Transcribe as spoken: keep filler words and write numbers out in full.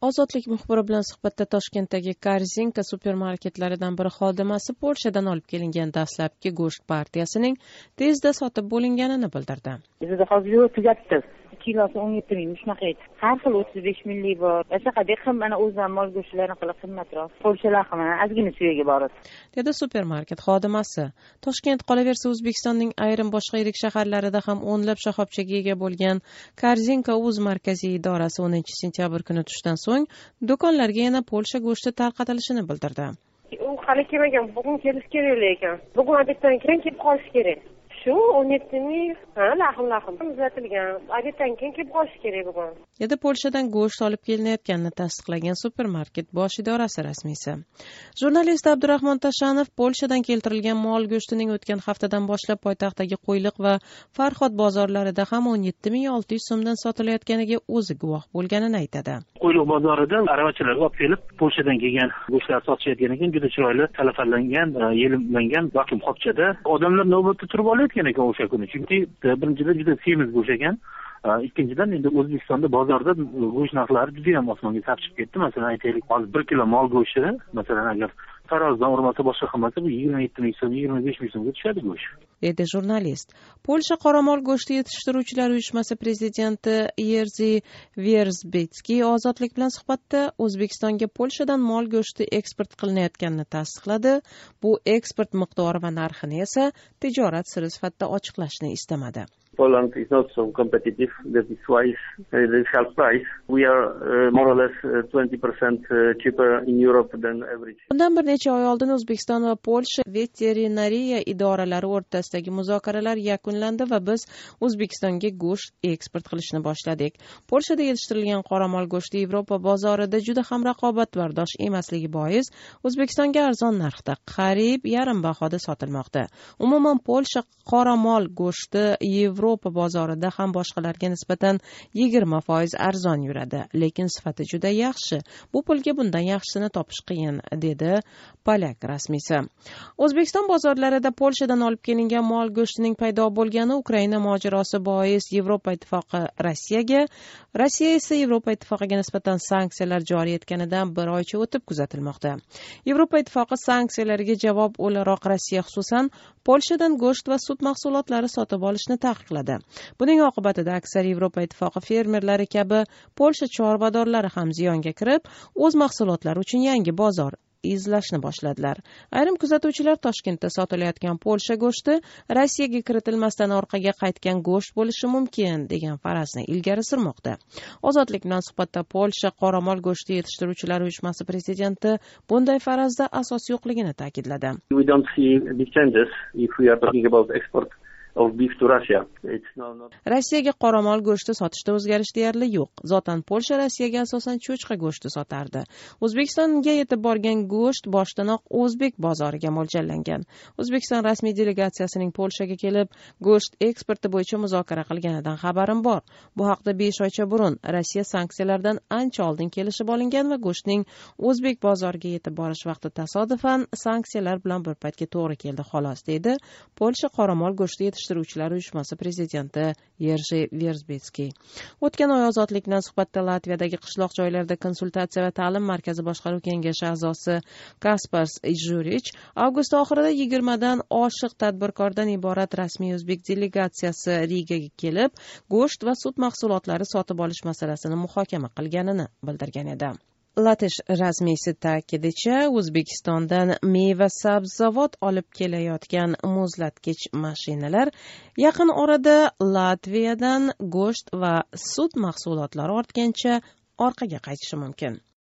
Ozodlik muxbiri bilan suhbatda Toshkentdagi Korzinka supermarketlaridan biri xodimasi Polshadan olib kelingan dastlabki go'sht partiyasining tezda sotib bo'linganini bildirdi. Bizda hozir yo'q tugatdi. Kilosi o'n yetti ming shunaqa edi. Har xil o'ttiz besh minglik bor. Boshqa ham mana o'zdan mol go'shtlari qilib qimmatroq. Polshalar ham mana ozgina suyaga boradi. Dedi supermarket xodimasi. Toshkent qolaversa O'zbekistonning ayrim boshqa yirik shaharlarida ham o'nlab shoxobchaga ega bo'lgan Korzinka Uz markaziy idorasi o'ninchi sentyabr kuni tushdan so'ng do'konlarga yana Polsha go'shti tarqatilishini bildirdi. U hali kelmagan, bugun kelish kerak ekan. Bugun odatdan keyin kelib qolish kerak. Shu o'n yetti ming, ha, lahim lahim uzatilgan. Odatdan keyin kelib qolish kerak bugun. Dedi Polshadan go'sht olib kelinayotganini tasdiqlagan supermarket bosh idorasi rasmiysi. Jurnalist Abdurahmon Tashanov Polshadan keltirilgan mol go'shtining o'tgan haftadan boshlab poytaxtdagi Qo'yliq va Farhod bozorlarida ham o'n yetti ming olti yuz so'mdan sotilayotganiga o'zi guvoh bo'lganini aytadi. Qo'yliq bozorida aravachalarga olib kelib Polshadan kelgan go'shtlar sotishayotgan ekan, juda chiroyli talafalangan, yelimlangan vakuum qopchada odamlar navbatda turib olayotgan ekan o'sha kuni. Chunki birinchidan juda semiz go'sht ekan. Ikkinchidan endi O'zbekistonda bozorda go'sht narxlari juda ham osmonga sapchib ketdi. Masalan, aytaylik, hozir bir kilo mol go'shti, masalan, agar tarozdan urmasa, boshqa qilmasa, bu yigirma yetti ming so'm, yigirma besh ming so'mga tushadi go'sht. Dedi jurnalist. Polsha qoramol go'shti yetishtiruvchilar uyushmasi prezidenti Jerzy Wierzbicki ozodlik bilan suhbatda O'zbekistonga Polshadan mol go'shti eksport qilinayotganini tasdiqladi. Bu eksport miqdori va narxini esa tijorat siri sifatida ochiqlashni istamadi. Poland is not so competitive. That is why the shelf price. We are uh, more or less uh, twenty percent uh, cheaper in Europe than average. Bundan bir necha oy oldin O'zbekiston va Polsha veterinariya idoralari o'rtasidagi muzokaralar yakunlandi va biz O'zbekistonga go'sht eksport qilishni boshladik. Polshada yetishtirilgan qoramol go'shti Yevropa bozorida juda ham raqobatbardosh emasligi bois O'zbekistonga arzon narxda, qariyb yarim bahoda sotilmoqda. Umuman Polsha qoramol go'shti Yevropa bozorida ham boshqalarga nisbatan yigirma foiz arzon yuradi, lekin sifati juda yaxshi. Bu pulga bundan yaxshisini topish qiyin, dedi Polyak rasmiysi. O'zbekiston bozorlarida Polshadan olib kelingan mol go'shtining paydo bo'lgani Ukraina mojarosi bois Yevropa ittifoqi Rossiyaga, Rossiya esa Yevropa ittifoqiga nisbatan sanksiyalar joriy etganidan bir oycha o'tib kuzatilmoqda. Yevropa ittifoqi sanksiyalariga javob o'laroq Rossiya xususan Polshadan go'sht va sut mahsulotlari sotib olishni taqiqladi. Buning oqibatida aksar Yevropa ittifoqi fermerlari kabi Polsha chorvadorlari ham ziyonga kirib, o'z mahsulotlari uchun yangi bozor izlashni boshladilar. Ayrim kuzatuvchilar Toshkentda sotilayotgan Polsha go'shti Rossiyaga kiritilmasdan orqaga qaytgan go'sht bo'lishi mumkin degan farazni ilgari surmoqda. Ozodlik bilan suhbatda Polsha qoramol go'shti yetishtiruvchilar uyushmasi prezidenti bunday farazda asos yo'qligini ta'kidladi. We don't see big changes if we are talking about export of beef to Russia. It's not, not... Rossiyaga qoramol go'shti sotishda o'zgarish deyarli yo'q. Zotan Polsha Rossiyaga asosan cho'chqa go'shti sotardi. O'zbekistonga yetib borgan go'sht boshdanoq o'zbek bozoriga mo'ljallangan. O'zbekiston rasmiy delegatsiyasining Polshaga kelib go'sht eksporti bo'yicha muzokara qilganidan xabarim bor. Bu haqda besh oycha burun Rossiya sanksiyalardan ancha oldin kelishib olingan va go'shtning o'zbek bozoriga yetib borish vaqti tasodifan sanksiyalar bilan bir paytga to'g'ri keldi xolos, dedi Polsha qoramol go'shti yetishtiruvchilar uyushmasi prezidenti Jerzy Wierzbicki. O'tgan oy ozodlik bilan suhbatda Latviyadagi qishloq joylarda konsultatsiya va ta'lim markazi boshqaruv kengashi a'zosi Kaspars Jurich avgust oxirida yigirmadan oshiq tadbirkordan iborat rasmiy o'zbek delegatsiyasi Rigaga kelib, go'sht va sut mahsulotlari sotib olish masalasini muhokama qilganini bildirgan edi. Latish rasmiysi ta'kidicha, O'zbekistondan meva-sabzavot olib kelayotgan muzlatgich mashinalar yaqin orada Latviyadan go'sht va sut mahsulotlari ortgancha orqaga qaytishi mumkin.